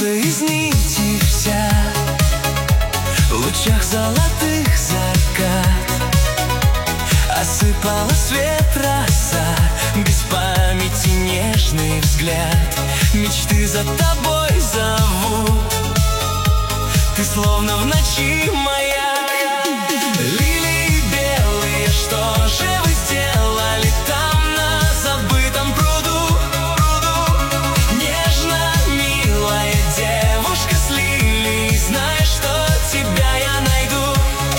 Солнце из нити вся, в лучах золотых закат. Осыпала свет роса, без памяти нежный взгляд. Мечты за тобой зовут, ты словно в ночи моя. Лилии белые, что же вы сделали там на забытом пруду? Нежно, милая девушка с лилией, знаешь, что тебя я найду.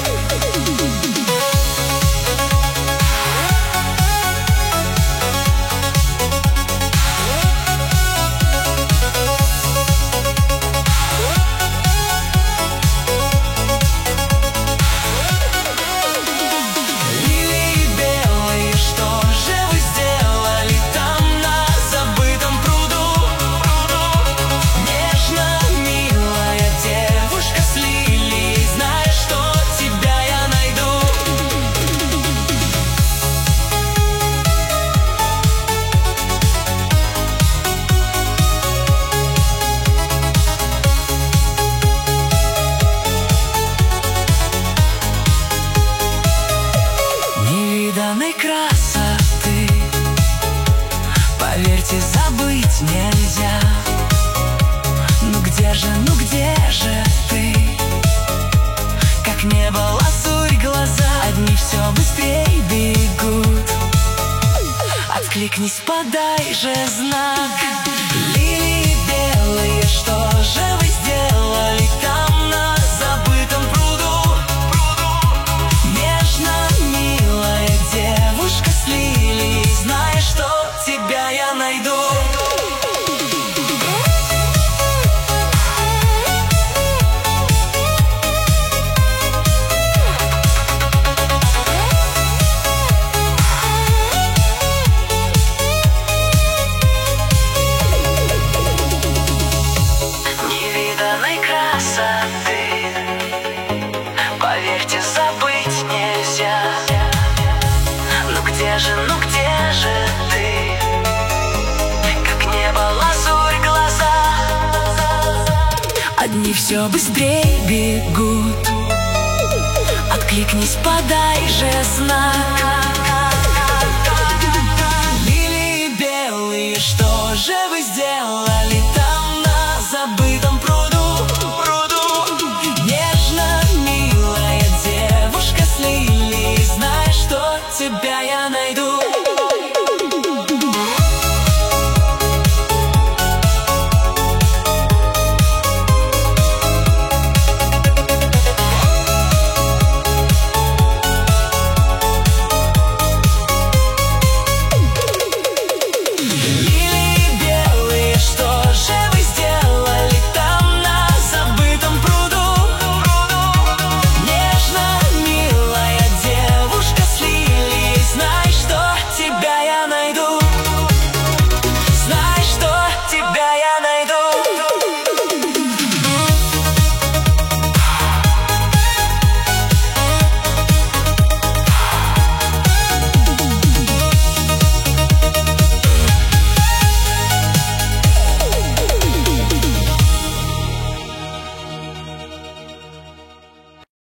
Красоты, поверьте, забыть нельзя. Ну где же ты? Как небо лазурь глаза, одни все быстрее бегут. Откликнись, подай же знак. Лилии белые, что же вы сделали там на забытом пруду? Нежно, милая девушка с лилией, знаешь, что тебя я найду. Невиданной красоты, поверьте, забыть нельзя. Ну где же ты? Как небо лазурь глаза, одни все быстрее бегут. Откликнись, подай же знак. Лилии белые, что же вы сделали там на забытом пруду? Нежно, милая девушка с лилией, знаешь, что тебя я найду.